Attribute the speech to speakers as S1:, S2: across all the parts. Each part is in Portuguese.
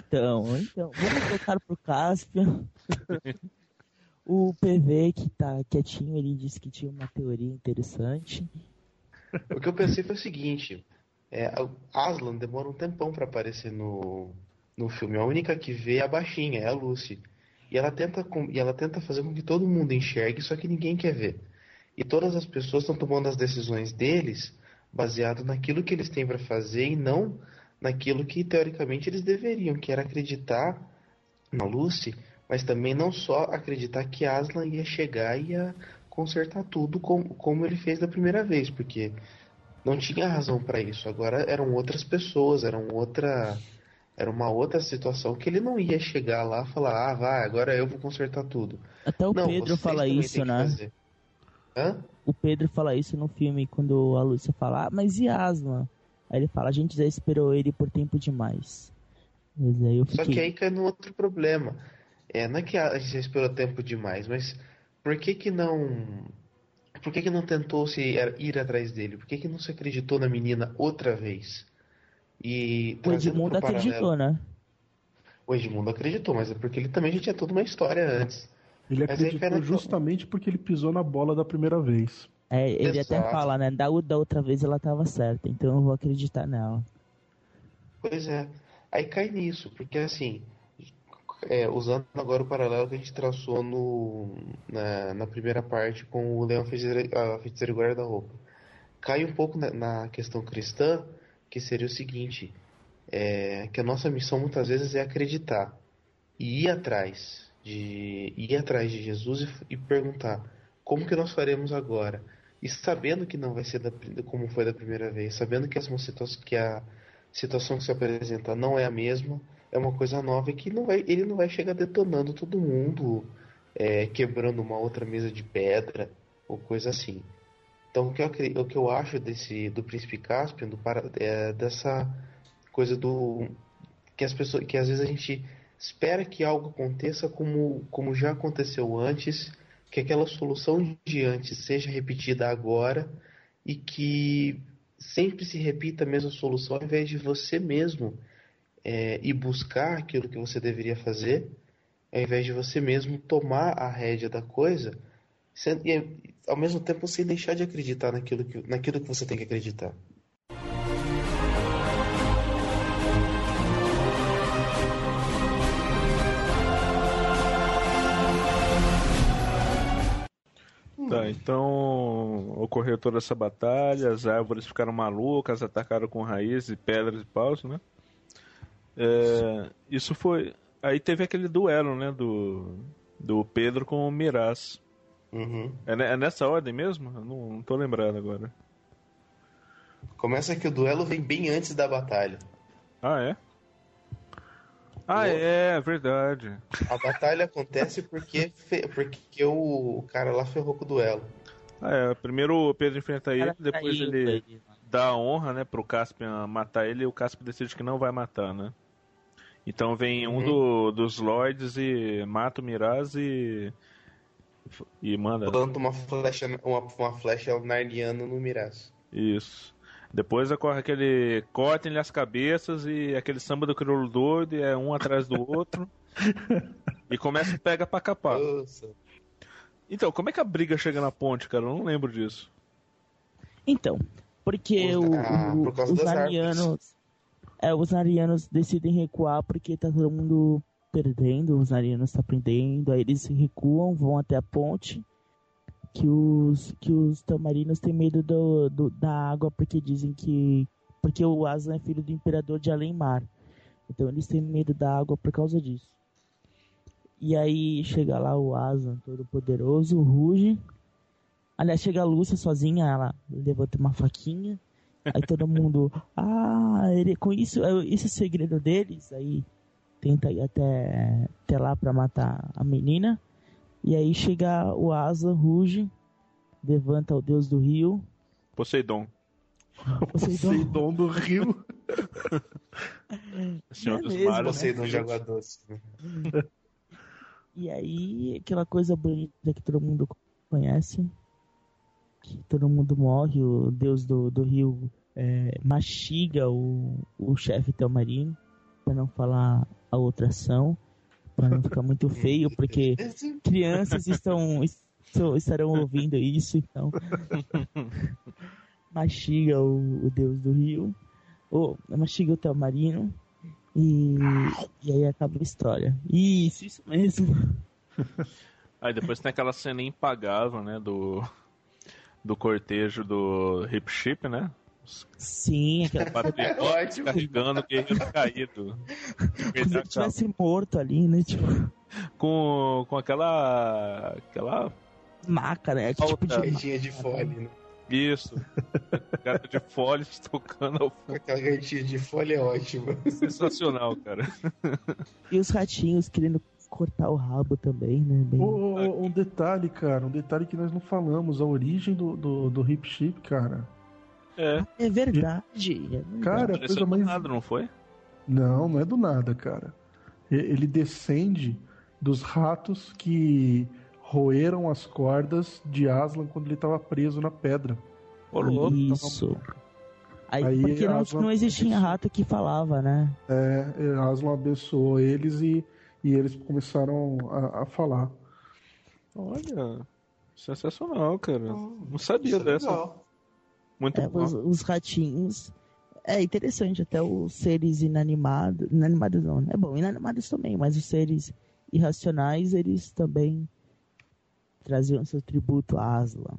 S1: Então, vamos voltar pro Caspian. O PV, que tá quietinho, ele disse que tinha uma teoria interessante.
S2: O que eu pensei foi o seguinte: a Aslan demora um tempão pra aparecer no filme. A única que vê é a baixinha, é a Lucy. E ela tenta fazer com que todo mundo enxergue, só que ninguém quer ver. E todas as pessoas estão tomando as decisões deles baseado naquilo que eles têm pra fazer e não naquilo que teoricamente eles deveriam, que era acreditar na Lucy, mas também não só acreditar que Aslan ia chegar e ia consertar tudo como ele fez da primeira vez, porque não tinha razão para isso. Agora eram outras pessoas, era uma outra situação que ele não ia chegar lá e falar: "Ah, vai, agora eu vou consertar tudo".
S1: Até o
S2: Não,
S1: Pedro
S2: vocês
S1: fala
S2: também
S1: isso,
S2: têm que
S1: né?
S2: fazer. Hã?
S1: O Pedro fala isso no filme, quando a Lúcia fala, mas e Aslan? Aí ele fala, a gente já esperou ele por tempo demais. Mas aí eu
S2: Só que
S1: fiquei,
S2: aí cai no outro problema. Não é que a gente já esperou tempo demais, mas por que que não por que que não tentou ir atrás dele? Por que que não se acreditou na menina outra vez? E
S1: o
S2: trazendo
S1: Edmundo
S2: pro
S1: acreditou,
S2: paralelo,
S1: né?
S2: o Edmundo acreditou, mas é porque ele também já tinha toda uma história antes.
S3: Ele
S2: Mas aí cai
S3: acreditou
S2: naquela...
S3: justamente porque ele pisou na bola da primeira vez.
S1: É, ele até
S2: Exato.
S1: fala, né? Da outra vez ela tava certa, então eu vou acreditar nela.
S2: Pois é. Aí cai nisso, porque assim, usando agora o paralelo que a gente traçou na primeira parte com o Leão Feiticeiro e Guarda-Roupa. Cai um pouco na questão cristã, que seria o seguinte, que a nossa missão muitas vezes é acreditar e ir atrás de Jesus e perguntar como que nós faremos agora, e sabendo que não vai ser como foi da primeira vez, sabendo que a situação que se apresenta não é a mesma, é uma coisa nova e que ele não vai chegar detonando todo mundo, quebrando uma outra mesa de pedra ou coisa assim. Então o que eu acho do Príncipe Caspian, dessa coisa do que as pessoas, que às vezes a gente espera que algo aconteça como já aconteceu antes, que aquela solução de antes seja repetida agora e que sempre se repita a mesma solução ao invés de você mesmo ir buscar aquilo que você deveria fazer, ao invés de você mesmo tomar a rédea da coisa, e ao mesmo tempo sem deixar de acreditar naquilo que você tem que acreditar.
S4: Tá, então ocorreu toda essa batalha, as árvores ficaram malucas, atacaram com raízes, pedras e paus, né? Isso foi. Aí teve aquele duelo, né? Do Pedro com o Miraz.
S2: Uhum.
S4: É nessa ordem mesmo? Eu não tô lembrado agora.
S2: Começa que o duelo vem bem antes da batalha.
S4: Ah, é? Ah, é verdade.
S2: A batalha acontece porque o cara lá ferrou com o duelo.
S4: Primeiro o Pedro enfrenta ele,
S1: Ela
S4: depois
S1: traiu
S4: ele
S1: ele.
S4: dá a honra, né, pro Caspian matar ele e o Caspian decide que não vai matar, né? Então vem um dos Lords e mata o Miraz e manda.
S2: Planta uma flecha narniana no Miraz.
S4: Isso. Depois ocorre aquele cortem-lhe as cabeças e aquele samba do crioulo doido, e é um atrás do outro. E começa o pega pra capar.
S2: Nossa.
S4: Então, como é que a briga chega na ponte, cara? Eu não lembro disso.
S1: Então, porque
S2: Por causa
S1: os
S2: das
S1: arianos, os arianos decidem recuar porque tá todo mundo perdendo, os arianos tá prendendo, aí eles recuam, vão até a ponte, que os tamarinos têm medo da água porque dizem porque o Aslan é filho do imperador de Alenmar, então eles têm medo da água por causa disso. E aí chega lá o Aslan todo poderoso, ruge. Aliás, chega a Lúcia sozinha, ela levanta uma faquinha. Aí todo mundo, com isso, esse é o segredo deles. Aí tenta ir até lá pra matar a menina. E aí chega o Asa, ruge, levanta o deus do rio.
S4: Poseidon.
S3: Poseidon do rio.
S4: Senhor dos
S1: mesmo,
S4: mares.
S2: Poseidon de água doce.
S1: E aí, aquela coisa bonita que todo mundo conhece, que todo mundo morre, o deus do rio mastiga o chefe Telmarino, pra não falar a outra ação, pra não ficar muito feio, porque crianças estarão ouvindo isso, então mastiga o deus do rio, ou mastiga o Telmarino, e aí acaba a história. Isso mesmo.
S4: Aí depois tem aquela cena impagável, né, do cortejo do Hip Chip, né?
S1: Sim, aquela
S2: Ótimo.
S4: Carregando o guerreiro caído.
S1: como se ele tivesse morto ali, né? Tipo,
S4: Com aquela
S1: maca, né? Que tipo de
S2: Gatinha de fole, né?
S4: Isso. Cara de folhas tocando ao fundo.
S2: Aquela gatinha de fole é ótima.
S4: Sensacional, cara.
S1: E os ratinhos querendo cortar o rabo também, né? Bem...
S3: Um detalhe, cara, um detalhe que nós não falamos, a origem do Hip Chip, cara.
S1: É verdade.
S3: Cara, a coisa mais...
S4: nada, não foi?
S3: Não é do nada, cara. Ele descende dos ratos que roeram as cordas de Aslan quando ele estava preso na pedra.
S1: Isso. Aí porque não existia rato que falava, né?
S3: Aslan abençoou eles e eles começaram a falar.
S4: Olha, sensacional, cara. Não sabia dessa.
S2: Legal.
S4: Muito bom.
S1: Os ratinhos. É interessante, até os seres inanimados. Inanimados não, né? Bom, inanimados também, mas os seres irracionais, eles também traziam seu tributo a Aslan.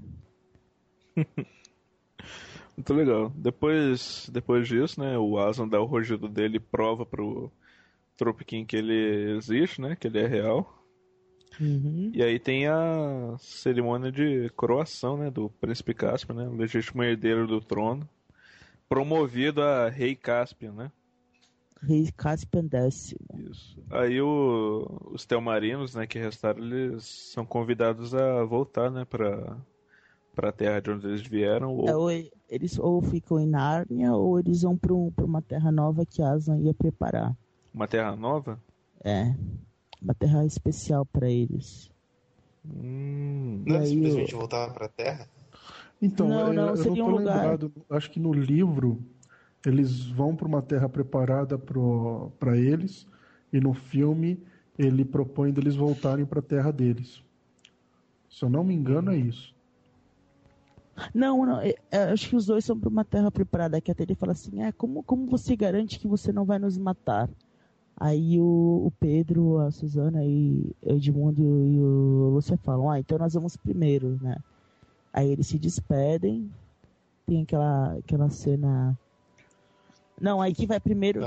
S4: Muito legal. Depois disso, né, o Aslan dá o rugido dele e prova pro Tropiquinho que ele existe, né, que ele é real.
S1: Uhum.
S4: E aí tem a cerimônia de coroação, né, do Príncipe Caspian, né, o legítimo herdeiro do trono, promovido a Rei Caspian, né.
S1: Rei Caspian X.
S4: Isso. Aí os Telmarinos, né, que restaram, eles são convidados a voltar, né, pra terra de onde eles vieram.
S1: Eles ou ficam em Nárnia ou eles vão pra uma terra nova que Aslan ia preparar.
S4: Uma terra nova?
S1: É. Uma terra especial pra eles.
S2: Não é simplesmente voltar pra terra?
S3: Então,
S1: não,
S3: eu
S1: seria
S3: não tô
S1: um lugar...
S3: lembrado. Acho que no livro eles vão para uma terra preparada para eles, e no filme ele propõe deles voltarem para a terra deles. Se eu não me engano, é isso.
S1: Não, acho que os dois são para uma terra preparada, que até ele fala assim, como você garante que você não vai nos matar? Aí o Pedro, a Susana e o Edmundo e o Lúcia falam, então nós vamos primeiro, né? Aí eles se despedem, tem aquela cena... Não, aí quem vai primeiro,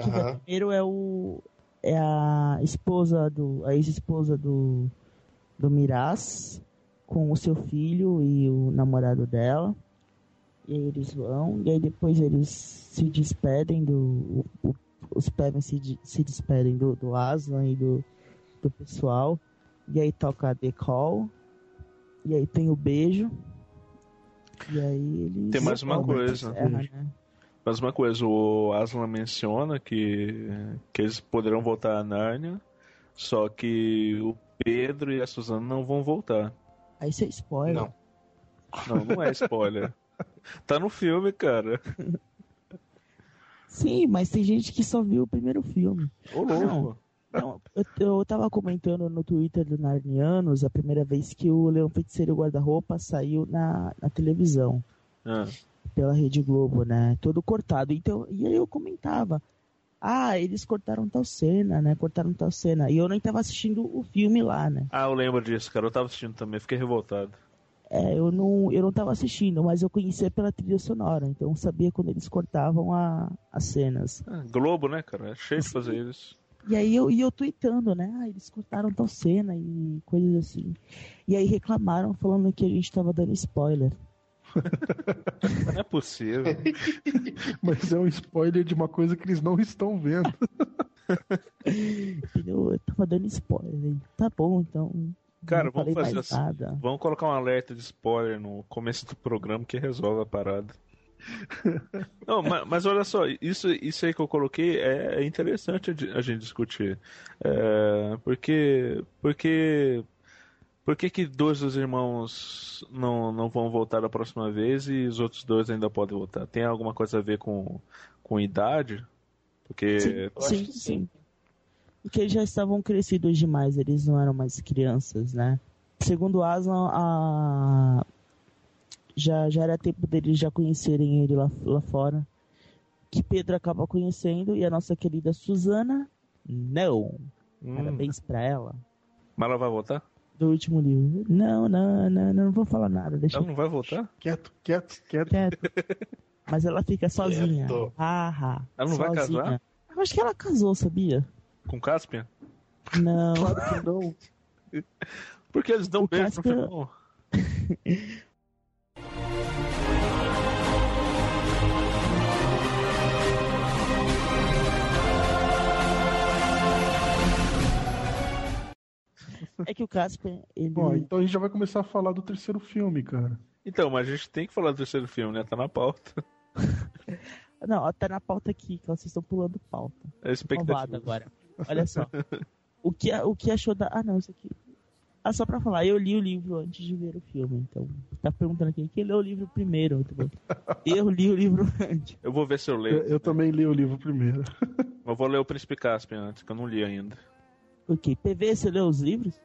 S1: é a ex-esposa do Miraz, com o seu filho e o namorado dela. E aí eles vão, e aí depois eles se despedem os Pevens se despedem do Aslan e do pessoal. E aí toca a The Call. E aí tem o beijo. E aí eles...
S4: Tem mais uma coisa.
S1: né?
S4: Mais uma coisa, o Aslan menciona que eles poderão voltar a Nárnia, só que o Pedro e a Susana não vão voltar.
S1: Aí isso é spoiler.
S4: Não é spoiler. Tá no filme, cara.
S1: Sim, mas tem gente que só viu o primeiro filme.
S4: Ô, louco.
S1: Não, eu tava comentando no Twitter do Narnianos a primeira vez que o Leão Feiticeiro Guarda-Roupa saiu na televisão. Pela Rede Globo, né? Todo cortado. Então, e aí eu comentava, eles cortaram tal cena, né? Cortaram tal cena. E eu nem tava assistindo o filme lá, né?
S4: Eu lembro disso, cara. Eu tava assistindo também, fiquei revoltado.
S1: Eu não tava assistindo, mas eu conhecia pela trilha sonora, então eu sabia quando eles cortavam as cenas.
S4: Globo, né, cara? É cheio de fazer isso.
S1: E aí eu tweetando, né? Eles cortaram tal cena e coisas assim. E aí reclamaram falando que a gente tava dando spoiler.
S4: Não é possível.
S3: Mas é um spoiler de uma coisa que eles não estão vendo.
S1: Eu tava dando spoiler. Tá bom, então.
S4: Cara, vamos fazer assim. Vamos colocar um alerta de spoiler no começo do programa que resolve a parada. Não, mas olha só, isso aí que eu coloquei é interessante a gente discutir. Por que dois dos irmãos não vão voltar da próxima vez e os outros dois ainda podem voltar? Tem alguma coisa a ver com idade? Porque...
S1: Sim. Porque eles já estavam crescidos demais, eles não eram mais crianças, né? Segundo Aslan, já era tempo deles já conhecerem ele lá fora. Que Pedro acaba conhecendo e a nossa querida Susana, não. Parabéns pra ela.
S4: Mas ela vai voltar?
S1: Do último livro. Não vou falar nada. Deixa
S4: ela não vai voltar?
S3: Quieto.
S1: Mas ela fica sozinha.
S4: Ela não
S1: sozinha.
S4: vai casar?
S1: Eu acho que ela casou, sabia?
S4: Com Caspian?
S1: Não.
S3: Claro que não.
S4: Porque eles dão beijo no final.
S1: É que o Caspian, ele...
S3: Bom, então a gente já vai começar a falar do terceiro filme, cara.
S4: Então, mas a gente tem que falar do terceiro filme, né? Tá na pauta.
S1: Não, tá na pauta aqui, que vocês estão pulando pauta.
S4: É expectativa.
S1: Agora. Olha só. O que achou da... Ah, não, isso aqui... só pra falar, eu li o livro antes de ver o filme, então... Tá perguntando aqui, quem leu o livro primeiro? Eu li o livro antes.
S4: Eu vou ver se eu leio.
S3: Eu também li o livro primeiro.
S4: Eu vou ler o Príncipe Caspian antes, que eu não li ainda.
S1: Ok, PV, você leu os livros?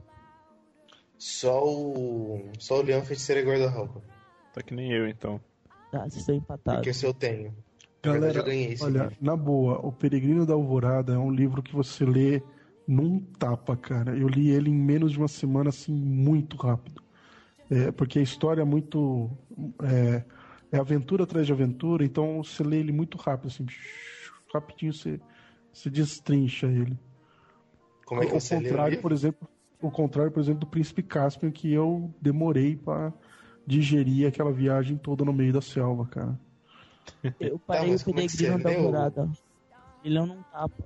S2: Só o Leão, Feiticeiro e Guarda-Roupa.
S4: Tá que nem eu, então.
S1: Tá, vocês estão empatados.
S2: Porque se eu tenho.
S3: Galera,
S2: eu ganhei esse
S3: olha,
S2: livro.
S3: na boa, O Peregrino da Alvorada é um livro que você lê num tapa, cara. Eu li ele em menos de uma semana, assim, muito rápido. Porque a história é muito... É aventura atrás de aventura, então você lê ele muito rápido, assim, rapidinho você destrincha ele.
S2: Como é que você lê o livro?
S3: O contrário, por exemplo, do Príncipe Caspian, que eu demorei pra digerir aquela viagem toda no meio da selva, cara.
S1: Eu parei o Peregrino da Alvorada. Ele não tapa.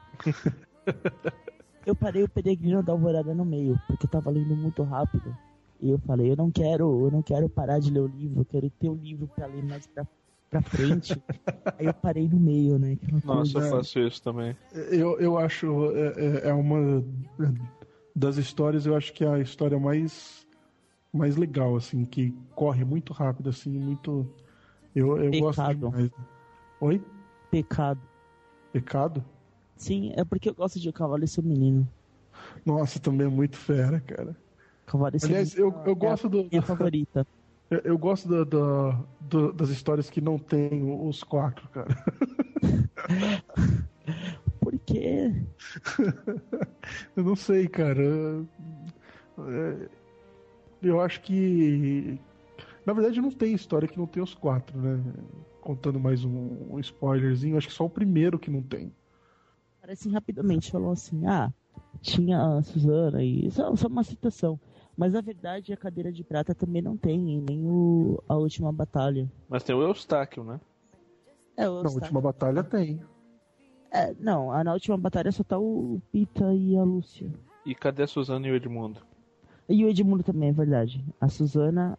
S1: Eu parei o Peregrino da Alvorada no meio, porque eu tava lendo muito rápido. E eu falei, eu não quero parar de ler o livro, eu quero ter o livro pra ler mais pra frente. Aí eu parei no meio, né?
S4: Nossa, eu faço isso também.
S3: Eu acho, é uma das histórias, eu acho que é a história mais legal, assim, que corre muito rápido, assim, muito... Eu gosto demais. Oi?
S1: Pecado? Sim, é porque eu gosto de O Cavalo e Seu Menino.
S3: Nossa, também é muito fera, cara.
S1: Cavalo e Seu
S3: Aliás,
S1: Menino
S3: eu gosto
S1: minha favorita.
S3: Eu gosto das histórias que não tem os quatro, cara.
S1: Por quê?
S3: Eu não sei, cara. Eu acho que... Na verdade, não tem história que não tem os quatro, né? Contando mais um spoilerzinho, acho que só o primeiro que não tem.
S1: Parece rapidamente, falou assim, tinha a Susana e... Só uma citação. Mas na verdade a Cadeira de Prata também não tem, nem a Última Batalha.
S4: Mas tem o Eustáquio, né?
S1: O Eustáquio.
S3: Na Última Batalha tem.
S1: Não, na Última Batalha só tá o Pita e a Lúcia.
S4: E cadê a Susana e o Edmundo?
S1: E o Edmundo também, é verdade. A Susana...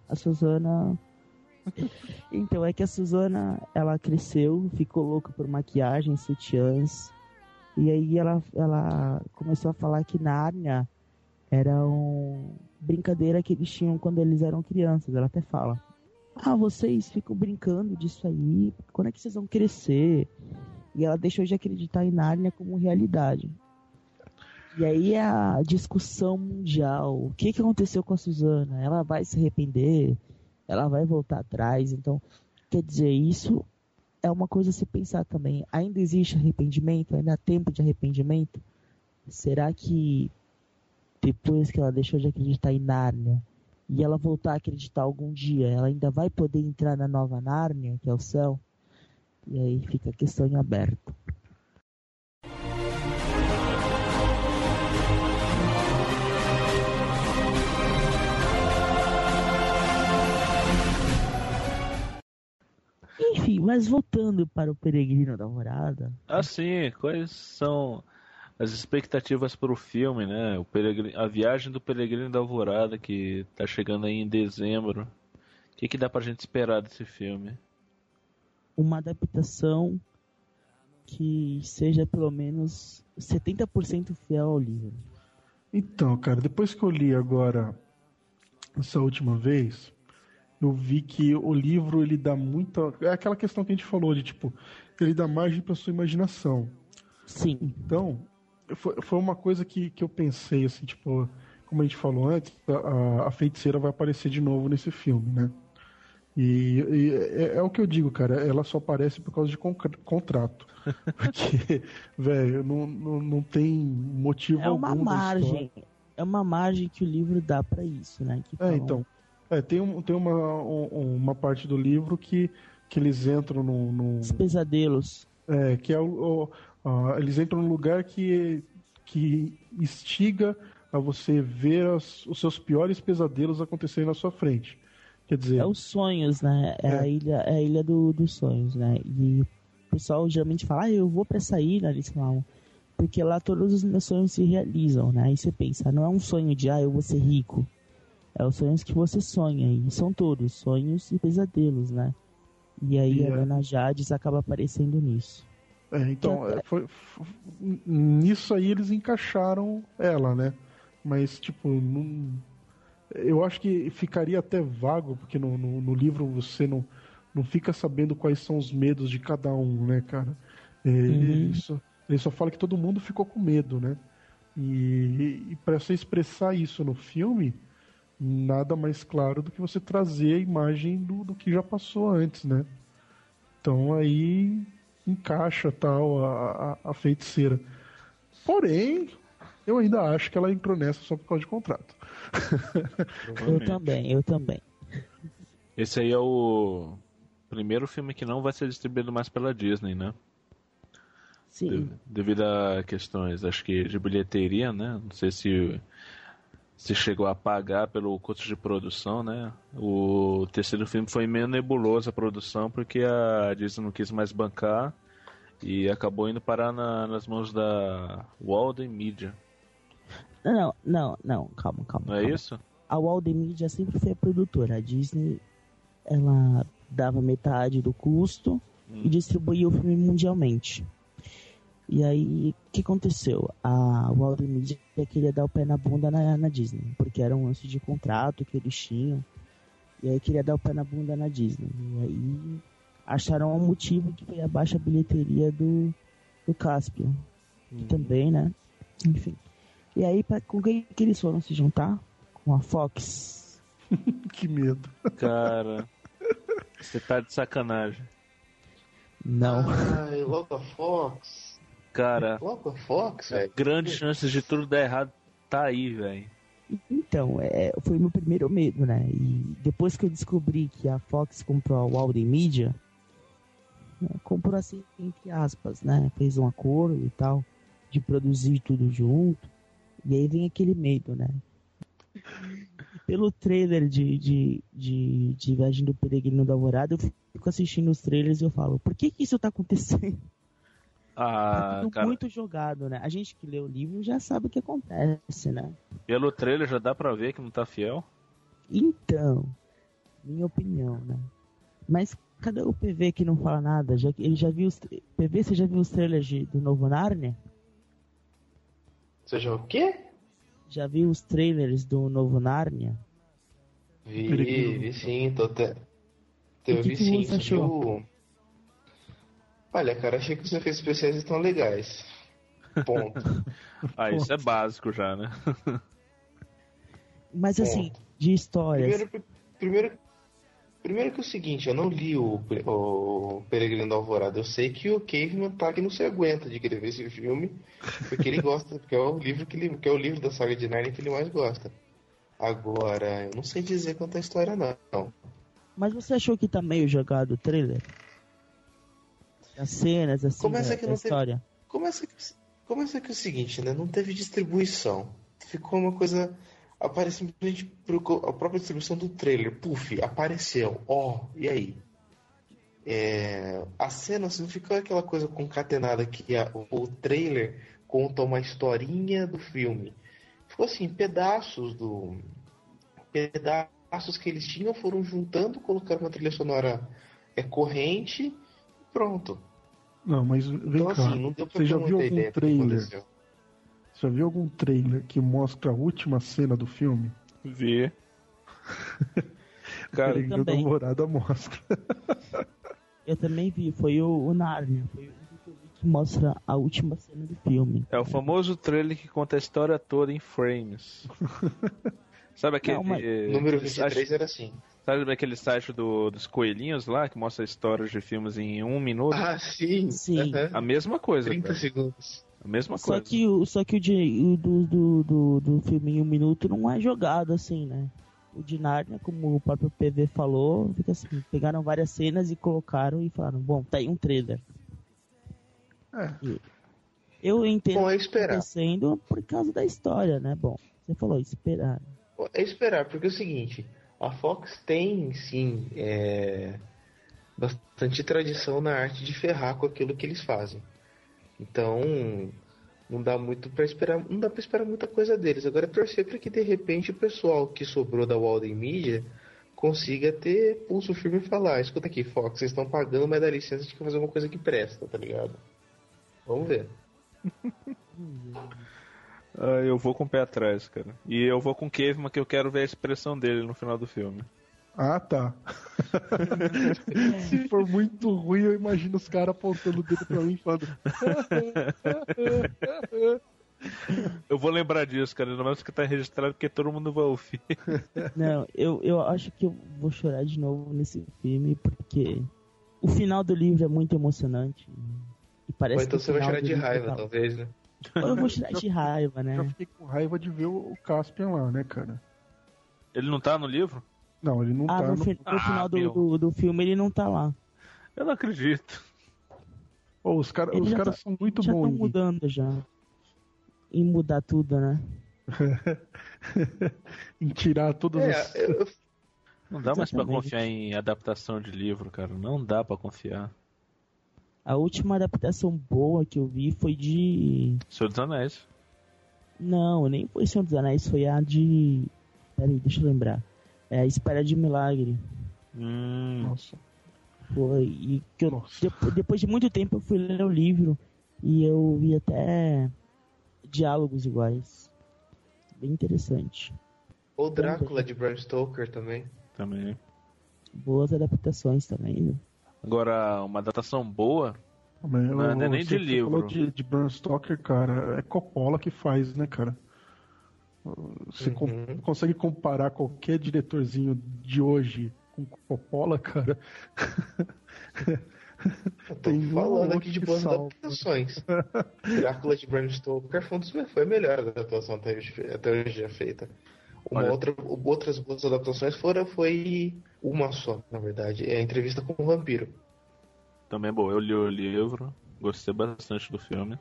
S1: Então, é que a Susana, ela cresceu, ficou louca por maquiagem, sutiãs. E aí ela começou a falar que Nárnia era uma brincadeira que eles tinham quando eles eram crianças. Ela até fala, vocês ficam brincando disso aí, quando é que vocês vão crescer? E ela deixou de acreditar em Nárnia como realidade. E aí a discussão mundial, o que aconteceu com a Susana? Ela vai se arrepender? Ela vai voltar atrás? Então, quer dizer, isso é uma coisa a se pensar também. Ainda existe arrependimento? Ainda há tempo de arrependimento? Será que depois que ela deixou de acreditar em Nárnia e ela voltar a acreditar algum dia, ela ainda vai poder entrar na nova Nárnia, que é o céu? E aí fica a questão em aberto. Enfim, mas voltando para o Peregrino da Alvorada...
S4: Sim, quais são as expectativas para o filme, né? A viagem do Peregrino da Alvorada, que tá chegando aí em dezembro. O que dá pra gente esperar desse filme?
S1: Uma adaptação que seja pelo menos 70% fiel ao livro.
S3: Então, cara, depois que eu li agora essa última vez, eu vi que o livro, ele dá muita... É aquela questão que a gente falou, de tipo, ele dá margem pra sua imaginação.
S1: Sim.
S3: Então, foi uma coisa que eu pensei, assim, tipo, como a gente falou antes, a feiticeira vai aparecer de novo nesse filme, né? E é o que eu digo, cara, ela só aparece por causa de contrato. Porque, velho, não tem motivo algum.
S1: É uma margem. É uma margem que o livro dá pra isso, né?
S3: Então. Tem uma parte do livro que eles entram
S1: Os pesadelos.
S3: Que é eles entram num lugar que instiga a você ver os seus piores pesadelos acontecerem na sua frente. Quer dizer...
S1: É os sonhos, né? É a ilha dos sonhos, né? E o pessoal geralmente fala, eu vou pra essa ilha, eles falam, porque lá todos os meus sonhos se realizam, né? Aí você pensa, não é um sonho de, eu vou ser rico. É os sonhos que você sonha, e são todos sonhos e pesadelos, né? E aí a Dona Jades acaba aparecendo nisso.
S3: Então, nisso aí eles encaixaram ela, né? Mas, tipo, eu acho que ficaria até vago, porque no livro você não fica sabendo quais são os medos de cada um, né, cara? Ele só fala que todo mundo ficou com medo, né? E para você expressar isso no filme, nada mais claro do que você trazer a imagem do que já passou antes, né? Então aí encaixa tal a feiticeira. Porém, eu ainda acho que ela entrou nessa só por causa de contrato.
S1: Eu também.
S4: Esse aí é o primeiro filme que não vai ser distribuído mais pela Disney, né?
S1: Sim.
S4: Devido a questões, acho que de bilheteria, né? Não sei se chegou a pagar pelo custo de produção, né? O terceiro filme foi meio nebuloso a produção, porque a Disney não quis mais bancar e acabou indo parar nas mãos da Walden Media.
S1: Não, calma.
S4: Não é isso?
S1: A Walden Media sempre foi a produtora. A Disney, ela dava metade do custo e distribuía o filme mundialmente. E aí, o que aconteceu? A Walden Media queria dar o pé na bunda na Disney, porque era um lance de contrato que eles tinham. E aí queria dar o pé na bunda na Disney. E aí acharam um motivo que foi a baixa bilheteria do Caspian. Que também, né? Enfim. E aí, com quem que eles foram se juntar? Com a Fox.
S3: Que medo.
S4: Cara, você tá de sacanagem.
S1: Não.
S2: Logo a Fox.
S4: Cara,
S2: Logo a Fox, velho.
S4: Grandes chances de tudo dar errado tá aí, velho.
S1: Então, foi meu primeiro medo, né? E depois que eu descobri que a Fox comprou a Walden Media, comprou assim, entre aspas, né? Fez um acordo e tal, de produzir tudo junto. E aí vem aquele medo, né? Pelo trailer de Viagem do Peregrino da Alvorada, eu fico assistindo os trailers e eu falo, por que isso tá acontecendo? Tá tudo muito jogado, né? A gente que lê o livro já sabe o que acontece, né?
S4: Pelo trailer já dá pra ver que não tá fiel?
S1: Então, minha opinião, né? Mas cadê o PV que não fala nada? Ele já viu PV, você já viu os trailers do novo Narnia?
S2: Você já o quê?
S1: Já viu os trailers do novo Narnia?
S2: Vi sim, eu vi sim,
S1: você achou?
S2: Olha, cara, achei que os efeitos especiais estão legais. Ponto.
S4: Isso é básico já, né?
S1: Mas
S2: Ponto.
S1: Assim, de histórias.
S2: Primeiro que é o seguinte, eu não li o Peregrino da Alvorada. Eu sei que o Caveman tá que não se aguenta de querer ver esse filme, porque ele gosta, porque é o livro que é o livro da saga de Narnia que ele mais gosta. Agora, eu não sei dizer quanto a história não.
S1: Mas você achou que tá meio jogado o trailer? As cenas, assim, da história?
S2: Começa que é o seguinte, né? Não teve distribuição. Ficou uma coisa... Aparece simplesmente a própria distribuição do trailer. Puf, apareceu. E aí? A cena assim, não ficou aquela coisa concatenada que o trailer conta uma historinha do filme. Ficou assim, pedaços que eles tinham, foram juntando, colocaram uma trilha sonora corrente e pronto.
S3: Não, mas vem cá.
S2: Assim, não deu pra
S3: Você já
S2: ter
S3: viu
S2: muita
S3: algum
S2: ideia
S3: trailer?
S2: do que aconteceu.
S3: Já viu algum trailer que mostra a última cena do filme?
S4: Vi. Cara,
S3: O
S1: também.
S3: Alvorada mostra.
S1: Eu também vi, foi o Narnia. Foi o que eu vi que mostra a última cena do filme.
S4: é o famoso trailer que conta a história toda em frames. Sabe aquele...
S1: Não, mas-
S2: Número 23 era assim.
S4: Sabe aquele site dos coelhinhos lá, que mostra histórias de filmes em 1 minuto?
S2: Ah, sim.
S1: Sim.
S2: Aham.
S4: A mesma coisa,
S2: 30
S4: cara.
S2: segundos.
S4: A mesma
S1: Só
S4: coisa.
S1: que o do filme em 1 minuto não é jogado assim, né? O de Narnia, como o próprio PV falou, fica assim, pegaram várias cenas e colocaram e falaram, bom, tá aí um trailer.
S3: É.
S1: Eu entendo
S2: Bom, é
S1: o que tá
S2: esperar.
S1: acontecendo por causa da história, né? Bom, você falou, esperar.
S2: É esperar, porque é o seguinte, a Fox tem, sim, bastante tradição na arte de ferrar com aquilo que eles fazem. Então, não dá muito para esperar, não dá para esperar muita coisa deles. Agora é torcer para que de repente o pessoal que sobrou da Walden Media consiga ter pulso firme e falar, escuta aqui, Fox, vocês estão pagando, mas dá licença de fazer uma coisa que presta, tá ligado? Vamos ver.
S4: Eu vou com o pé atrás, cara. E eu vou com o Caveman, que eu quero ver a expressão dele no final do filme.
S3: Ah, tá. Se for muito ruim, eu imagino os caras apontando o dedo pra mim e falando.
S4: Eu vou lembrar disso, cara. Não mais que tá registrado, porque todo mundo vai ouvir.
S1: Não, eu acho que eu vou chorar de novo nesse filme, porque o final do livro é muito emocionante. E parece
S2: Ou então
S1: que o
S2: você vai
S1: final
S2: chorar
S1: do
S2: de
S1: livro
S2: raiva,
S1: tá-
S2: talvez, né?
S1: Ou eu vou chorar de raiva,
S3: Já
S1: né?
S3: fiquei com raiva de ver o Caspian lá, né, cara?
S4: Ele não tá no livro?
S3: Não, ele não
S1: Ah,
S3: tá
S1: no,
S3: no...
S1: no final
S4: meu.
S1: do filme ele não tá lá.
S4: Eu não acredito.
S3: Ô, os
S1: Eles já
S3: caras
S1: tá-
S3: são muito
S1: já
S3: bons
S1: estão mudando já. Em mudar tudo, né?
S3: em tirar todas as...
S4: Não dá mais pra
S1: Exatamente.
S4: confiar em adaptação de livro, cara. Não dá pra confiar.
S1: A última adaptação boa que eu vi foi de...
S4: Senhor dos Anéis.
S1: Não, nem foi Senhor dos Anéis, foi a de... Peraí, deixa eu lembrar. É a Espera de Milagre.
S3: Nossa.
S1: Foi, e que eu,
S3: Nossa.
S1: depois de muito tempo eu fui ler o livro e eu vi até diálogos iguais. Bem interessante.
S2: Ou Drácula de Bram Stoker também.
S4: Também.
S1: Boas adaptações também, viu?
S4: Agora, uma adaptação boa.
S3: Mas
S4: Não é nem de
S3: você
S4: livro.
S3: falou de Bram Stoker, cara. É Coppola que faz, né, cara? Você consegue comparar qualquer diretorzinho de hoje com Coppola, cara?
S2: Eu tô
S3: Tem um
S2: falando
S3: ou
S2: aqui de
S3: outro que
S2: boas
S3: salva.
S2: adaptações. Drácula de Bram Stoker foi foi a melhor adaptação até hoje já feita.
S4: Olha.
S2: Outras boas adaptações foi uma só, na verdade. É a Entrevista com o Vampiro.
S4: Também é boa. Eu li o livro. Gostei bastante do filme.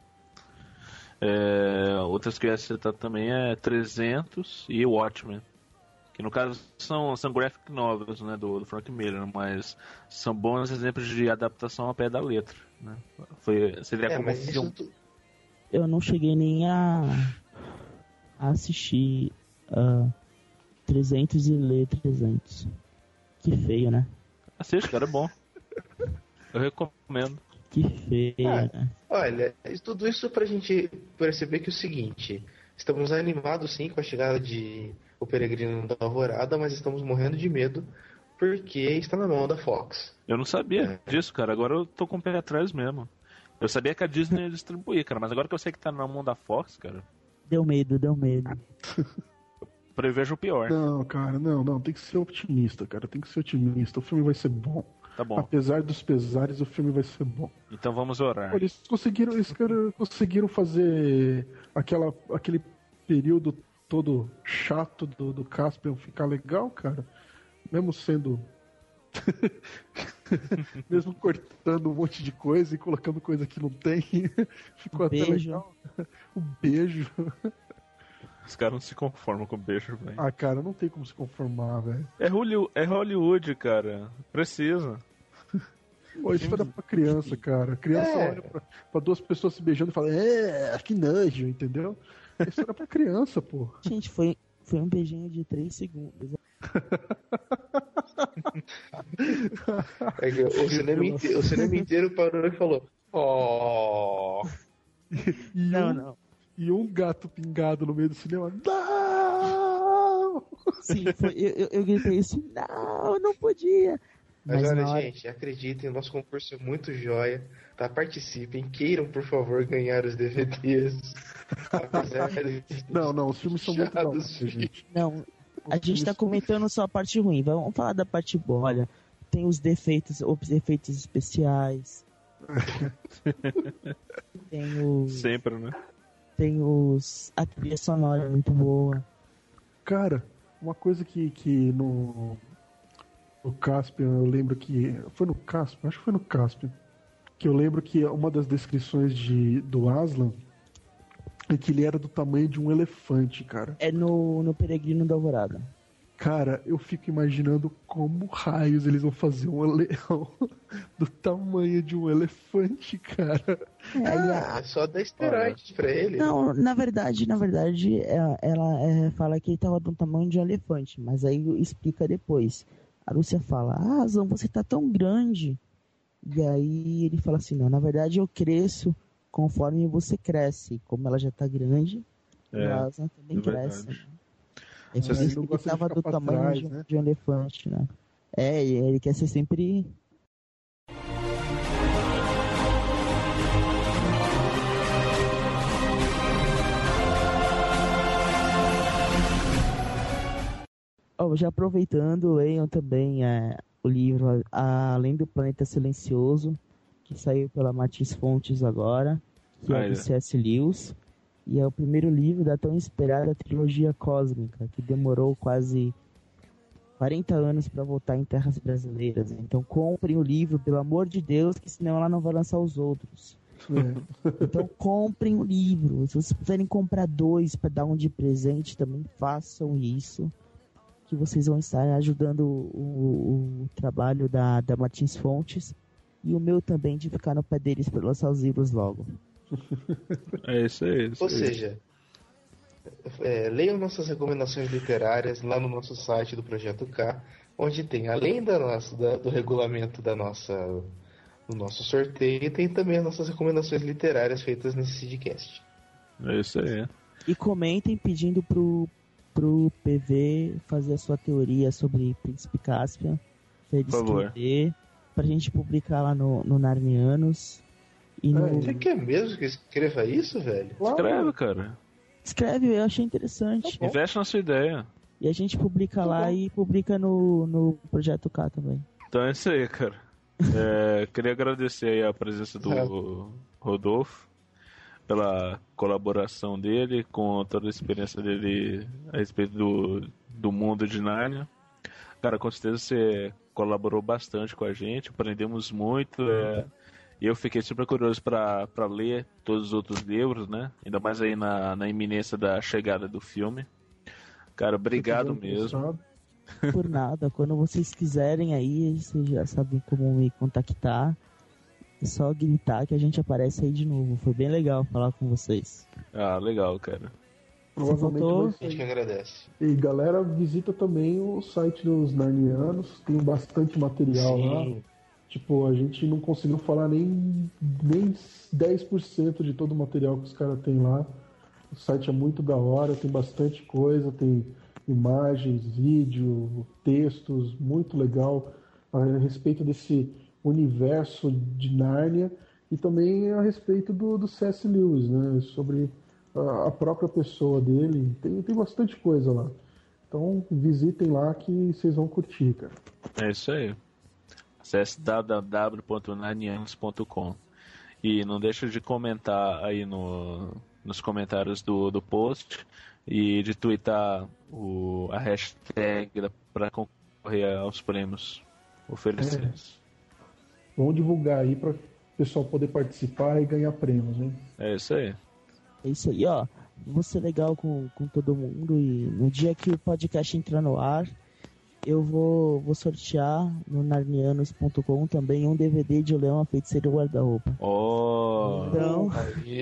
S4: Outras que eu ia citar também é 300 e Watchmen. Que no caso são graphic novels, né, do Frank Miller, mas são bons exemplos de adaptação ao pé da letra, né? Seria como
S2: Mas
S4: filme.
S1: Eu não cheguei nem a assistir 300 e ler 300. Que feio, né?
S4: Assiste, cara, é bom. Eu recomendo.
S1: Que feio, né?
S2: Olha, tudo isso pra gente perceber que é o seguinte: estamos animados sim com a chegada de O Peregrino da Alvorada, mas estamos morrendo de medo porque está na mão da Fox.
S4: Eu não sabia disso, cara. Agora eu tô com o pé atrás mesmo. Eu sabia que a Disney ia distribuir, cara, mas agora que eu sei que tá na mão da Fox, cara,
S1: Deu medo.
S4: prevejo o pior.
S3: Não, cara, não. Tem que ser otimista, cara. Tem que ser otimista. O filme vai ser bom.
S4: Tá bom.
S3: Apesar dos pesares, o filme vai ser bom.
S4: Então vamos orar.
S3: Olha, eles conseguiram fazer aquele período todo chato do Caspian ficar legal, cara. Mesmo sendo. Mesmo cortando um monte de coisa e colocando coisa que não tem. Ficou até
S1: Beijo.
S3: legal. Um beijo.
S4: Os caras não se conformam com beijo, velho.
S3: Ah, cara, não tem como se conformar, velho.
S4: É Hollywood, cara. Precisa.
S3: Pô, isso foi dar pra criança, cara. A criança olha pra duas pessoas se beijando e fala, que nojo, entendeu? Isso era pra criança, pô.
S1: Gente, foi um beijinho de 3 segundos.
S2: O cinema inteiro parou e falou: Oh!
S1: Não.
S3: E um gato pingado no meio do cinema. Não!
S1: Sim, eu gritei assim, não, eu não podia.
S2: Mas olha, gente, acreditem, o nosso concurso é muito joia, tá? Participem, queiram, por favor, ganhar os DVDs.
S3: Não, os filmes são muito bons, gente.
S1: Não, a gente tá comentando só a parte ruim, vamos falar da parte boa. Olha, tem os efeitos especiais.
S4: Sempre, né?
S1: Tem a trilha sonora muito boa.
S3: Cara, uma coisa que no Caspian, eu lembro que... Foi no Caspian? Acho que foi no Caspian. Que eu lembro que uma das descrições do Aslan é que ele era do tamanho de um elefante, cara.
S1: É no Peregrino da Alvorada.
S3: Cara, eu fico imaginando como raios eles vão fazer um leão do tamanho de um elefante, cara.
S2: É só dar esteroides pra ele.
S1: Não, na verdade, ela fala que ele tava do tamanho de um elefante, mas aí explica depois. A Lúcia fala, Aslan, você tá tão grande. E aí ele fala assim, não, na verdade eu cresço conforme você cresce. Como ela já tá grande, o Aslan também cresce. Né? É por isso que ele tava do tamanho de um elefante, né? Ele quer ser sempre... Já aproveitando, leiam também o livro Além do Planeta Silencioso, que saiu pela Martins Fontes agora, que é do C.S. Lewis. E é o primeiro livro da tão esperada trilogia cósmica, que demorou quase 40 anos para voltar em terras brasileiras. Então comprem o livro, pelo amor de Deus, que senão ela não vai lançar os outros. Então comprem o livro. Se vocês puderem comprar 2 para dar um de presente, também façam isso, que vocês vão estar ajudando o trabalho da Martins Fontes e o meu também, de ficar no pé deles para lançar os livros logo.
S4: É isso aí.
S2: Ou seja, leiam nossas recomendações literárias lá no nosso site do Projeto K, onde tem, além do regulamento do nosso sorteio, tem também as nossas recomendações literárias feitas nesse sidcast.
S4: É isso aí.
S1: E comentem pedindo pro PV fazer a sua teoria sobre Príncipe Caspian, pra ele escrever, pra gente publicar lá no Narnianos.
S2: Você quer mesmo que escreva isso, velho?
S4: Escreve, cara.
S1: Escreve, eu achei interessante.
S4: Investe na sua ideia.
S1: E a gente publica lá e publica no Projeto K também.
S4: Então é isso aí, cara. Queria agradecer aí a presença do Rodolfo, pela colaboração dele, com toda a experiência dele a respeito do mundo de Nárnia. Cara, com certeza você colaborou bastante com a gente, aprendemos muito, e eu fiquei super curioso para ler todos os outros livros, né? Ainda mais aí na iminência da chegada do filme. Cara, obrigado mesmo.
S1: Por nada, quando vocês quiserem aí, vocês já sabem como me contactar. É só gritar que a gente aparece aí de novo. Foi bem legal falar com vocês.
S4: Legal, cara.
S3: Provavelmente
S2: a gente que agradece.
S3: E galera, visita também o site dos Narnianos. Tem bastante material lá. Tipo, a gente não conseguiu falar nem 10% de todo o material que os caras têm lá. O site é muito da hora, tem bastante coisa, tem imagens, vídeo, textos, muito legal a respeito desse universo de Nárnia e também a respeito do C.S. Lewis, né? Sobre a própria pessoa dele. Tem bastante coisa lá. Então visitem lá que vocês vão curtir, cara.
S4: É isso aí. Acesse www.narnianos.com e não deixa de comentar aí nos comentários do post e de twittar a hashtag para concorrer aos prêmios oferecidos.
S3: Vamos divulgar aí para o pessoal poder participar e ganhar prêmios, hein?
S4: É isso aí.
S1: É isso aí, ó. Vou ser legal com todo mundo e no dia que o podcast entrar no ar, eu vou sortear no narnianos.com também um DVD de O Leão, a Feiticeira e o Guarda-Roupa.
S4: Então...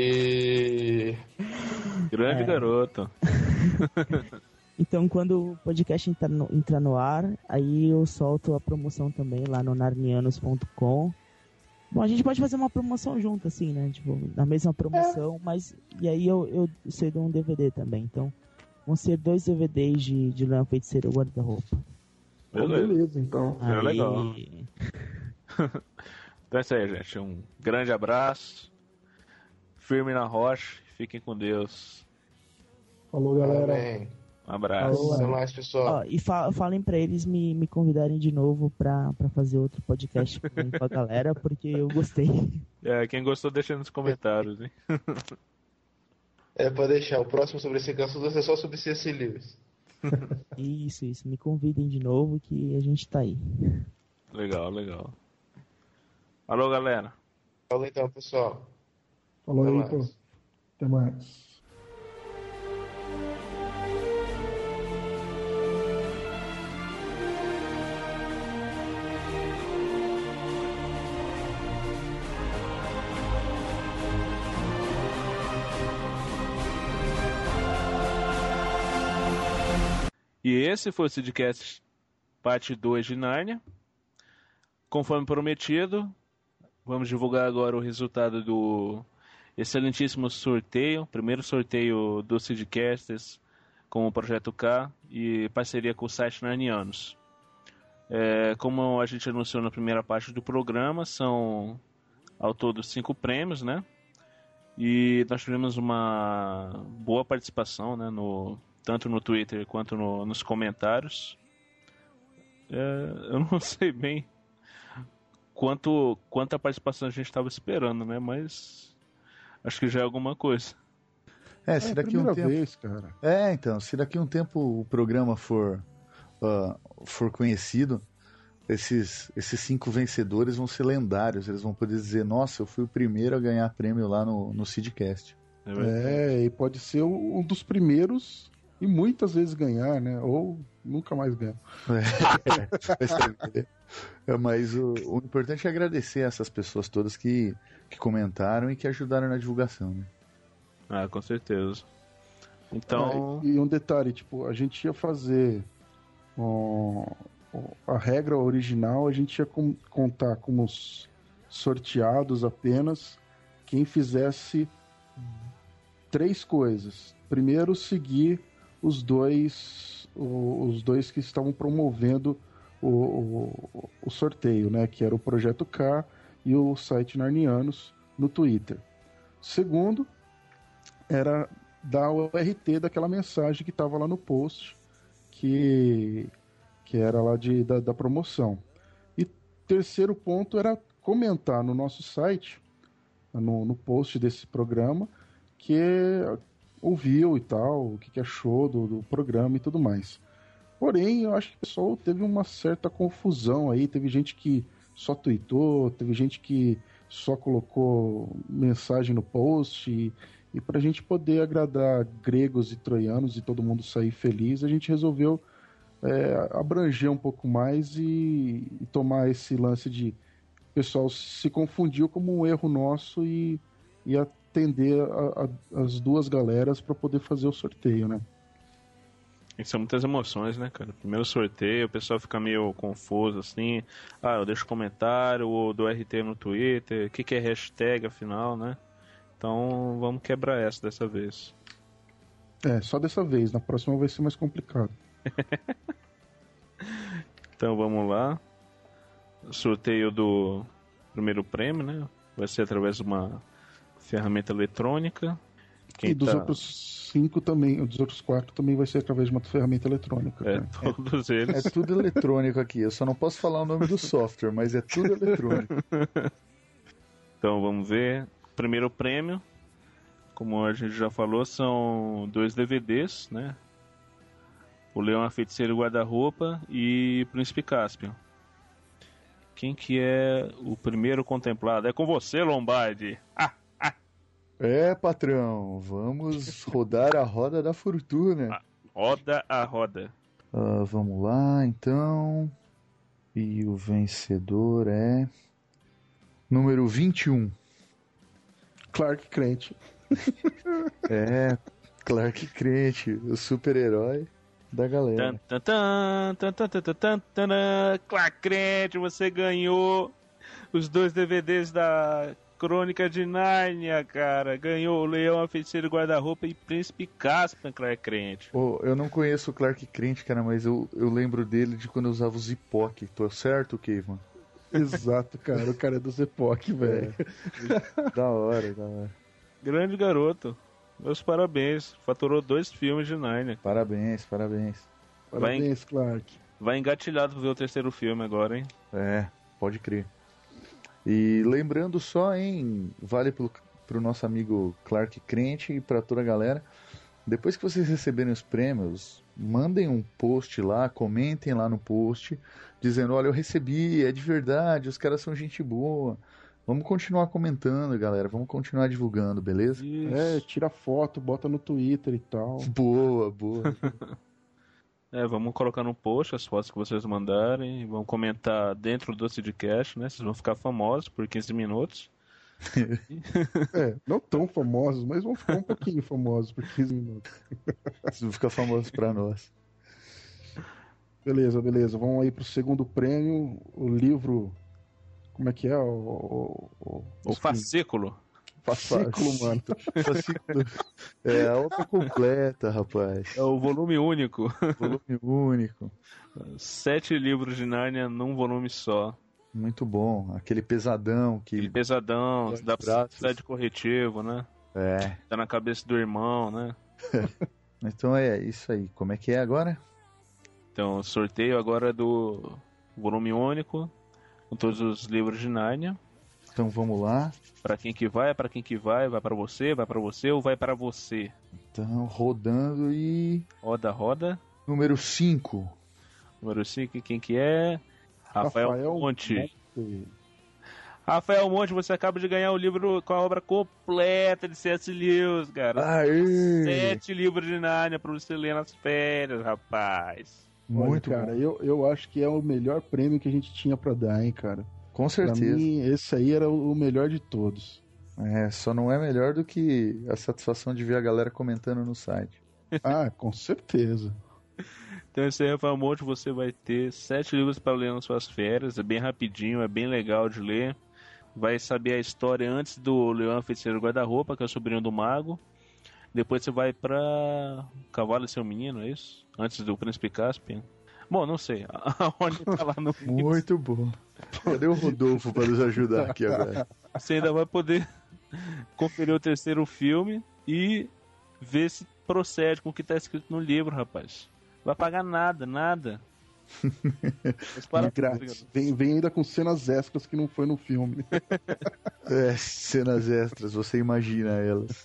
S4: Grande garoto.
S1: Então, quando o podcast entrar no ar, aí eu solto a promoção também lá no narnianos.com. Bom, a gente pode fazer uma promoção junto, assim, né? Tipo, na mesma promoção, mas... E aí eu cedo um DVD também, então... Vão ser 2 DVDs de Leão Feiticeiro Guarda-Roupa.
S3: Beleza, então.
S4: É legal. Então é isso aí, gente. Um grande abraço. Firme na rocha. Fiquem com Deus.
S3: Falou, galera.
S2: Amém.
S4: Um abraço.
S2: Até mais, pessoal.
S1: E falem pra eles me convidarem de novo pra fazer outro podcast com a galera, porque eu gostei.
S4: Quem gostou, deixa nos comentários, hein?
S2: Pode deixar. O próximo sobre esse assunto é só sobre C.S. Lewis.
S1: Isso. Me convidem de novo que a gente tá aí.
S4: Legal. Alô, galera.
S2: Falou então, pessoal.
S3: Falou aí, pô. Até mais.
S4: E esse foi o Sidcast parte 2 de Nárnia. Conforme prometido, vamos divulgar agora o resultado do excelentíssimo sorteio, primeiro sorteio do Sidcasters com o Projeto K e parceria com o site Narnianos. Como a gente anunciou na primeira parte do programa, são ao todo 5 prêmios, né? E nós tivemos uma boa participação, né, tanto no Twitter quanto nos comentários. Eu não sei bem quanta participação a gente estava esperando, né? Mas acho que já é alguma coisa.
S5: Se daqui a um tempo...
S3: vez, cara.
S5: Então, se daqui a um tempo o programa for conhecido, esses 5 vencedores vão ser lendários. Eles vão poder dizer, nossa, eu fui o primeiro a ganhar prêmio lá no Sidcast.
S3: E pode ser um dos primeiros e muitas vezes ganhar, né? Ou nunca mais ganhar.
S5: Mas o importante é agradecer a essas pessoas todas que comentaram e que ajudaram na divulgação, né?
S4: Com certeza. Então...
S3: E um detalhe, a gente ia fazer a regra original, a gente ia contar como os sorteados apenas quem fizesse 3 coisas. Primeiro, seguir os dois que estavam promovendo o sorteio, né? Que era o Projeto K e o site Narnianos no Twitter. Segundo, era dar o RT daquela mensagem que estava lá no post, que era lá da promoção. E terceiro ponto era comentar no nosso site, no post desse programa, que ouviu e tal, o que achou do programa e tudo mais. Porém, eu acho que o pessoal teve uma certa confusão aí, teve gente que só tweetou, teve gente que só colocou mensagem no post, e para a gente poder agradar gregos e troianos e todo mundo sair feliz, a gente resolveu abranger um pouco mais e tomar esse lance de o pessoal se confundiu como um erro nosso e atender as 2 galeras para poder fazer o sorteio, né?
S4: São muitas emoções, né, cara? Primeiro sorteio, o pessoal fica meio confuso, assim. Eu deixo comentário, ou do RT no Twitter, o que é hashtag, afinal, né? Então, vamos quebrar essa dessa vez.
S3: Só dessa vez. Na próxima vai ser mais complicado.
S4: Então, vamos lá. Sorteio do primeiro prêmio, né? Vai ser através de uma ferramenta eletrônica.
S3: E dos outros 5 também, dos outros 4 também vai ser através de uma ferramenta eletrônica.
S4: Todos eles.
S5: É tudo eletrônico aqui. Eu só não posso falar o nome do software, mas é tudo eletrônico.
S4: Então vamos ver. Primeiro prêmio, como a gente já falou, são 2 DVDs, né? O Leão, a Feiticeira e o Guarda-Roupa e Príncipe Caspian. Quem que é o primeiro contemplado? É com você, Lombardi.
S5: Patrão, vamos rodar a roda da fortuna.
S4: Roda a roda.
S5: Vamos lá, então. E o vencedor é... número 21.
S3: Clark Kent.
S5: Clark Kent, o super-herói da galera.
S4: Clark Kent, você ganhou os 2 DVDs da Crônica de Nárnia, cara. Ganhou o Leão, a Feiticeira, Guarda-Roupa e Príncipe Caspian, Clark Kent.
S5: Eu não conheço o Clark Kent, cara, mas eu lembro dele de quando eu usava o Zipoc. Tô certo, Caveman?
S3: Exato, cara. O cara é do Zepoc, velho.
S5: Da hora, da hora.
S4: Grande garoto. Meus parabéns. Faturou 2 filmes de Nárnia.
S5: Parabéns.
S3: Parabéns, Clark.
S4: Vai engatilhado pra ver o 3º filme agora, hein?
S5: Pode crer. E lembrando só, hein, vale pro nosso amigo Clark Kent e pra toda a galera, depois que vocês receberem os prêmios, mandem um post lá, comentem lá no post, dizendo, olha, eu recebi, é de verdade, os caras são gente boa. Vamos continuar comentando, galera, vamos continuar divulgando, beleza?
S3: Isso. Tira foto, bota no Twitter e tal.
S5: Boa.
S4: Vamos colocar no post as fotos que vocês mandarem. Vamos comentar dentro do Sidcast, né? Vocês vão ficar famosos por 15 minutos.
S3: Não tão famosos, mas vão ficar um pouquinho famosos por 15 minutos.
S5: Vocês vão ficar famosos pra nós.
S3: Beleza. Vamos aí pro segundo prêmio. O livro... Como é que é? O
S4: fascículo.
S3: Fascículo, mano.
S5: Fascículo. É a obra completa, rapaz.
S4: É o volume único. 7 livros de Nárnia num volume só.
S5: Muito bom. Aquele pesadão que...
S4: dá pra precisar de corretivo, né? Tá na cabeça do irmão, né?
S5: Então é isso aí. Como é que é agora?
S4: Então, sorteio agora do volume único, com todos os livros de Nárnia.
S5: Então vamos lá.
S4: Pra quem que vai? Vai pra você ou vai para você?
S5: Então, rodando e...
S4: Roda.
S5: Número 5.
S4: Número 5, quem que é? Rafael Monte. Rafael Monte, você acaba de ganhar o livro com a obra completa de C.S. Lewis, cara. 7 livros de Nárnia pra você ler nas férias, rapaz.
S3: Muito, cara. Eu acho que é o melhor prêmio que a gente tinha pra dar, hein, cara.
S5: Com certeza.
S3: Pra mim, esse aí era o melhor de todos.
S5: Só não é melhor do que a satisfação de ver a galera comentando no site.
S3: Com certeza.
S4: Então esse aí, Rafael Monte, você vai ter 7 livros para ler nas suas férias. É bem rapidinho, é bem legal de ler. Vai saber a história antes do Leão, a Feiticeira, Guarda-Roupa, que é o sobrinho do mago. Depois você vai pra Cavalo e Seu Menino, é isso? Antes do Príncipe Caspian. Bom, não sei. Aonde tá lá no livro.
S5: Muito bom. Cadê o Rodolfo para nos ajudar aqui agora?
S4: Você ainda vai poder conferir o 3º filme e ver se procede com o que tá escrito no livro, rapaz. Vai pagar nada.
S3: Grátis. Vem ainda com cenas extras que não foi no filme.
S5: Cenas extras, você imagina elas.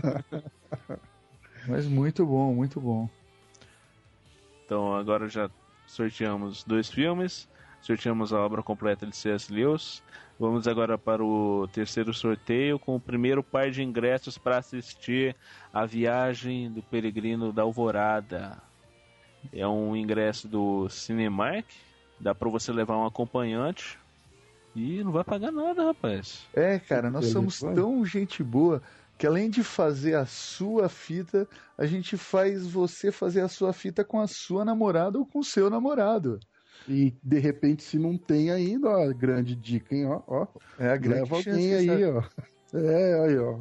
S5: Mas muito bom.
S4: Então agora já sorteamos 2 filmes, sorteamos a obra completa de C.S. Lewis. Vamos agora para o 3º sorteio com o primeiro par de ingressos para assistir A Viagem do Peregrino da Alvorada. É um ingresso do Cinemark, dá para você levar um acompanhante e não vai pagar nada, rapaz.
S5: Cara, nós somos tão gente boa que além de fazer a sua fita, a gente faz você fazer a sua fita com a sua namorada ou com o seu namorado.
S3: E de repente, se não tem ainda, ó, grande dica, hein? Ó.
S5: A grande
S3: leva
S5: chance,
S3: alguém aí,
S5: sabe?
S3: ó. Aí, ó.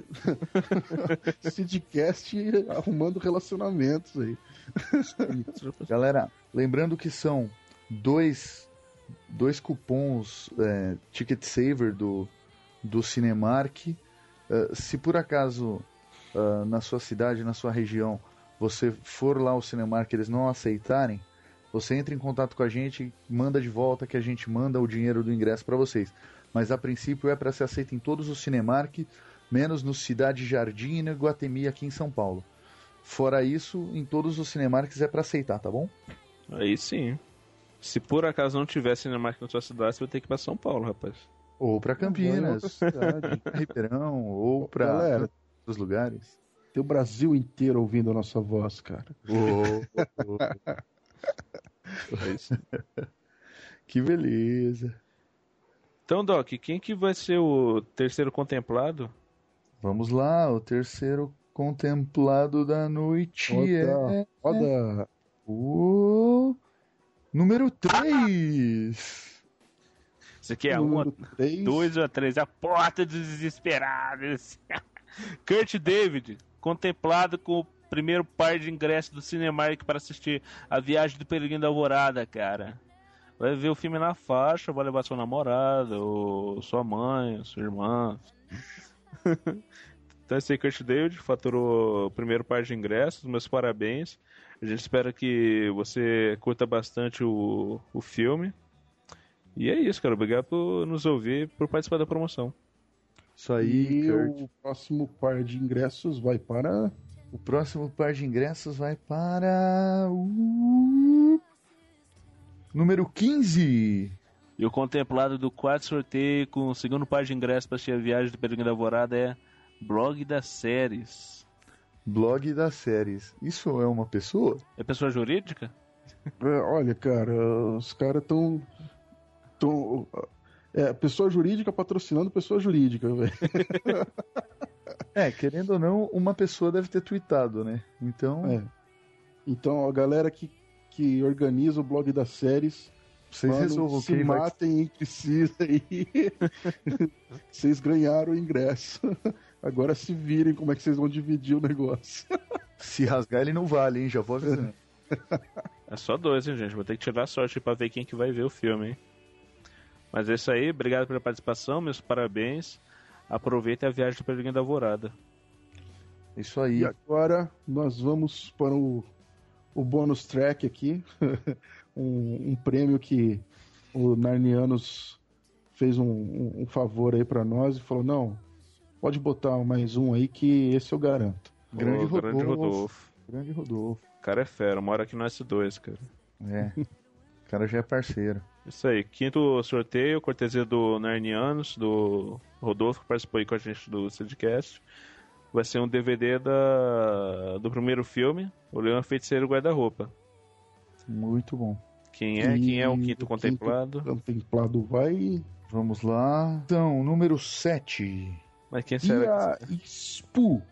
S3: Sidcast arrumando relacionamentos aí.
S5: Galera, lembrando que são dois cupons Ticket Saver do Cinemark. Se por acaso na sua cidade, na sua região, você for lá ao Cinemark e eles não aceitarem, você entra em contato com a gente, manda de volta que a gente manda o dinheiro do ingresso para vocês. Mas a princípio é para ser aceito em todos os Cinemark, menos no Cidade Jardim e no Iguatemi aqui em São Paulo. Fora isso, em todos os Cinemarks é para aceitar, tá bom?
S4: Aí sim. Se por acaso não tiver Cinemark na sua cidade, você vai ter que ir para São Paulo, rapaz.
S5: Ou para Campinas, Ribeirão, ou para outros lugares.
S3: Tem o Brasil inteiro ouvindo a nossa voz, cara.
S5: Que beleza.
S4: Então, Doc, quem que vai ser o 3º contemplado?
S5: Vamos lá, o 3º contemplado da noite
S3: Roda.
S5: O número 3.
S4: Esse aqui é
S3: Número 3.
S4: 2 ou 3. A Porta dos Desesperados. Kurt David, contemplado com o primeiro par de ingressos do Cinemark para assistir A Viagem do Peregrino da Alvorada, cara. Vai ver o filme na faixa, vai levar sua namorada, ou sua mãe, sua irmã. Então esse aí, Kurt David, faturou o primeiro par de ingressos. Meus parabéns. A gente espera que você curta bastante o filme. E é isso, cara. Obrigado por nos ouvir, por participar da promoção.
S5: Isso aí,
S3: E
S5: Kurt.
S3: o próximo par de ingressos vai para...
S5: O próximo par de ingressos vai para o número 15.
S4: E o contemplado do quarto sorteio com o segundo par de ingressos para assistir A Viagem do Peregrino da Alvorada é Blog das Séries.
S5: Blog das Séries. Isso é uma pessoa?
S4: É pessoa jurídica?
S3: Olha, cara, os caras estão... pessoa jurídica patrocinando pessoa jurídica, velho.
S5: Querendo ou não, uma pessoa deve ter tweetado, né? Então...
S3: Então, a galera que organiza o blog das séries,
S5: vocês resolvam
S3: se matem entre si aí. Vocês ganharam o ingresso. Agora se virem como é que vocês vão dividir o negócio.
S5: Se rasgar, ele não vale, hein? Já vou avisando.
S4: É só 2, hein, gente? Vou ter que tirar a sorte pra ver quem que vai ver o filme, hein? Mas é isso aí. Obrigado pela participação. Meus parabéns. Aproveitem a Viagem do Peregrino da Alvorada.
S5: Isso aí.
S3: E agora nós vamos para o bônus track aqui. um prêmio que o Narnianos fez um favor aí para nós e falou, não, pode botar mais um aí que esse eu garanto.
S5: Grande
S4: Rodolfo.
S5: Grande Rodolfo.
S4: O cara é fera, mora aqui no S2, cara.
S5: O cara já é parceiro.
S4: Isso aí, quinto sorteio, cortesia do Narnianos, do Rodolfo, que participou aí com a gente do Sidcast. Vai ser um DVD do primeiro filme, O Leão Feiticeiro Guarda-Roupa.
S5: Muito bom.
S4: Quem é o quinto contemplado?
S3: Contemplado vai...
S5: Vamos lá. Então, número 7.
S4: Mas quem será?
S3: Bia Spoo.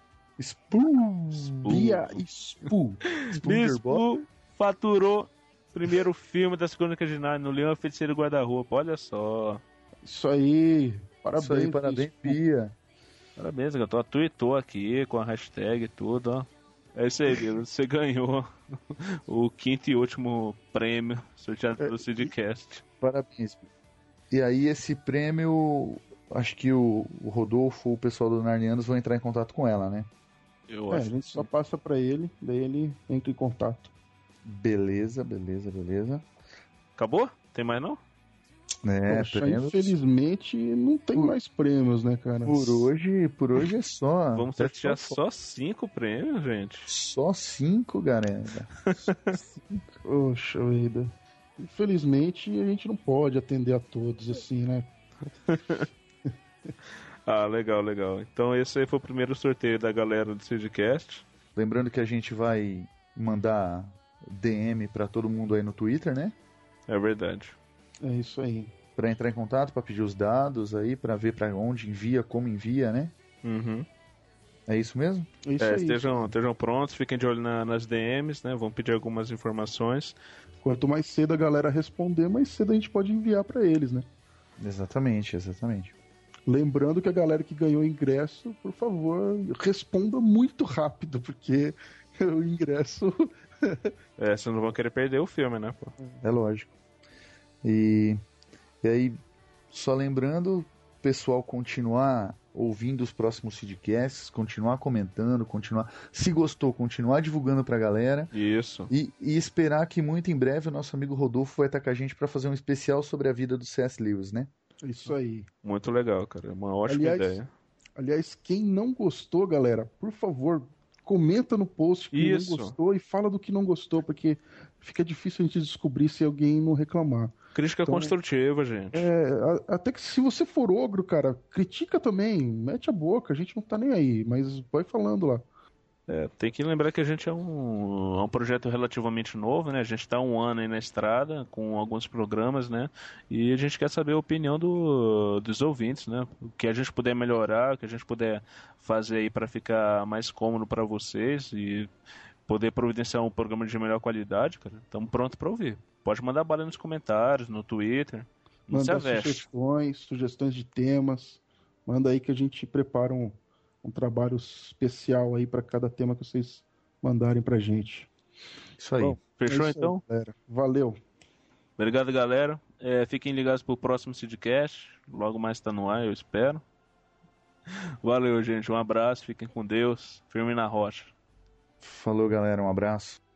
S3: Bia Spoo.
S4: Spoo faturou o primeiro filme das Crônicas de Nárnia, No Leão Feiticeiro Guarda-Roupa. Olha só.
S3: Isso aí. Parabéns,
S5: Isso aí, parabéns, Bia.
S4: Parabéns, gato. Tweetou aqui com a hashtag e tudo, ó. É isso aí, Bia. Você ganhou o quinto e último prêmio sorteado pelo Sidcast.
S5: Parabéns, Bia. E aí, esse prêmio, acho que o Rodolfo, o pessoal do Narnianos vão entrar em contato com ela, né?
S4: Eu acho.
S3: A gente só passa pra ele, daí ele entra em contato.
S5: Beleza.
S4: Acabou? Tem mais não?
S3: Poxa, infelizmente não tem mais prêmios, né, cara?
S5: Por hoje é só.
S4: Vamos sortear só 5 prêmios, gente.
S5: Só 5, galera.
S3: Poxa vida. Infelizmente a gente não pode atender a todos assim, né?
S4: Legal. Então esse aí foi o primeiro sorteio da galera do Sidcast.
S5: Lembrando que a gente vai mandar DM pra todo mundo aí no Twitter, né?
S4: É verdade.
S3: É isso aí.
S5: Pra entrar em contato, pra pedir os dados aí, pra ver pra onde envia, como envia, né?
S4: Uhum.
S5: É isso mesmo?
S3: É isso aí.
S4: Estejam prontos, fiquem de olho nas DMs, né? Vão pedir algumas informações.
S3: Quanto mais cedo a galera responder, mais cedo a gente pode enviar pra eles, né?
S5: Exatamente.
S3: Lembrando que a galera que ganhou o ingresso, por favor, responda muito rápido, porque o ingresso...
S4: Vocês não vão querer perder o filme, né, pô?
S5: É lógico. E aí, só lembrando, pessoal, continuar ouvindo os próximos Sidcasts, continuar comentando, se gostou, continuar divulgando pra galera.
S4: Isso.
S5: E esperar que muito em breve o nosso amigo Rodolfo vai estar com a gente pra fazer um especial sobre a vida do C.S. Lewis, né?
S3: Isso aí.
S4: Muito legal, cara. Uma ótima ideia.
S3: Aliás, quem não gostou, galera, por favor, comenta no post que não gostou e fala do que não gostou, porque fica difícil a gente descobrir se alguém não reclamar.
S4: Crítica construtiva, gente.
S3: Até que se você for ogro, cara, critica também, mete a boca, a gente não tá nem aí, mas vai falando lá.
S4: Tem que lembrar que a gente é um projeto relativamente novo, né? A gente está 1 ano aí na estrada, com alguns programas, né? E a gente quer saber a opinião dos ouvintes, né? O que a gente puder melhorar, o que a gente puder fazer aí para ficar mais cômodo para vocês e poder providenciar um programa de melhor qualidade, cara. Estamos prontos para ouvir. Pode mandar bala nos comentários, no Twitter.
S3: Manda sugestões de temas. Manda aí que a gente prepara um trabalho especial aí para cada tema que vocês mandarem pra gente.
S5: Isso aí.
S4: Bom, fechou
S3: isso
S4: então?
S3: aí, galera. Valeu.
S4: Obrigado, galera. Fiquem ligados pro próximo Sidcast. Logo mais tá no ar, eu espero. Valeu, gente. Um abraço. Fiquem com Deus. Firme na rocha.
S5: Falou, galera. Um abraço.